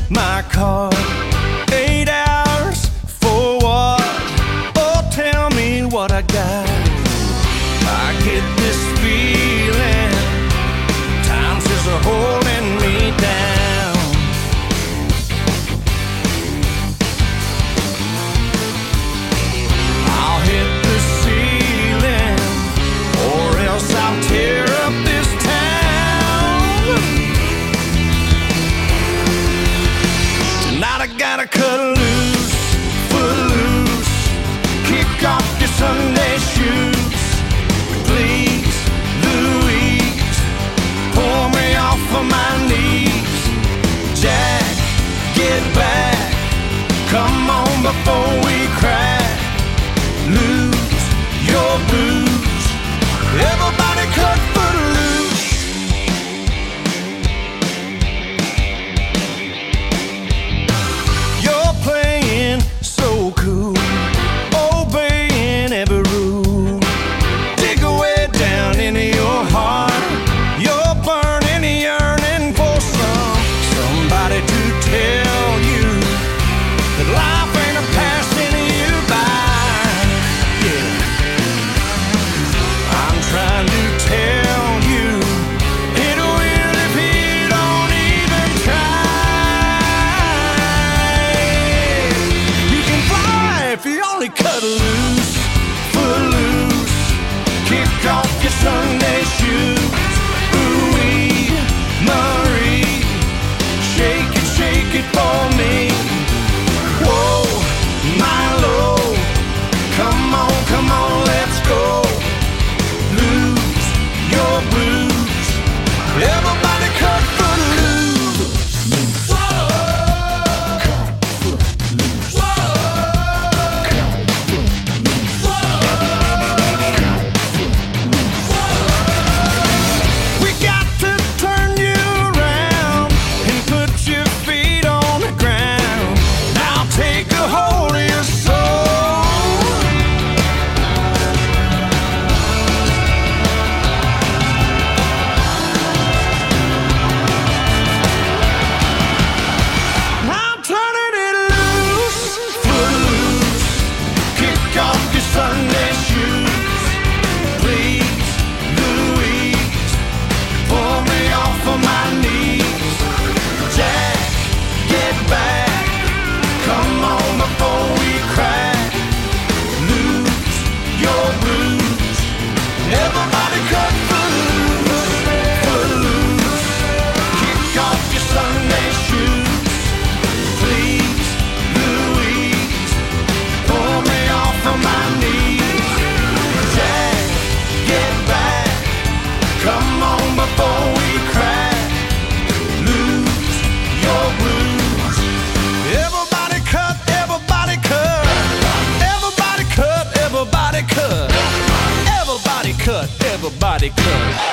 my car. 8 hours for what? Oh, tell me what I got. I get this feeling time's just holding me down. I'll hit the ceiling or else I'll tear up this town. Tonight I gotta cut loose, foot loose, kick off your Sunday shoes. Please, Louise, pull me off of my knees. Jack, get back, come on before we crack. Lose your blues, everybody cut foot loose. You're playing so cool, obeying every rule. Dig away down into your heart. You're burning, yearning for somebody to tell you that life ain't a passing you by. Yeah, I'm trying to tell you it will if you don't even try. You can fly if you only cut loose, foot loose, kick off your Sunday shoes. Ooh-wee, Marie, shake it for me. Whoa, Milo, come on, let's go. Lose your blues, everybody cut foot loose. We got to turn you around and put your feet on the ground. Now take a hold of your soul. I'm turning it loose, foot loose, kick off your Sunday shoes. Please, Louise, pull me off of my knees. Jack, get back, come on before we crack. Lose your blues, everybody cut foot loose, kick off your Sunday shoes. Please, Louise, pull me off of my knees. Jack, get back, come on before we crack. Lose your blues, everybody cut, everybody cut, everybody cut, everybody cut, everybody cut, everybody cut.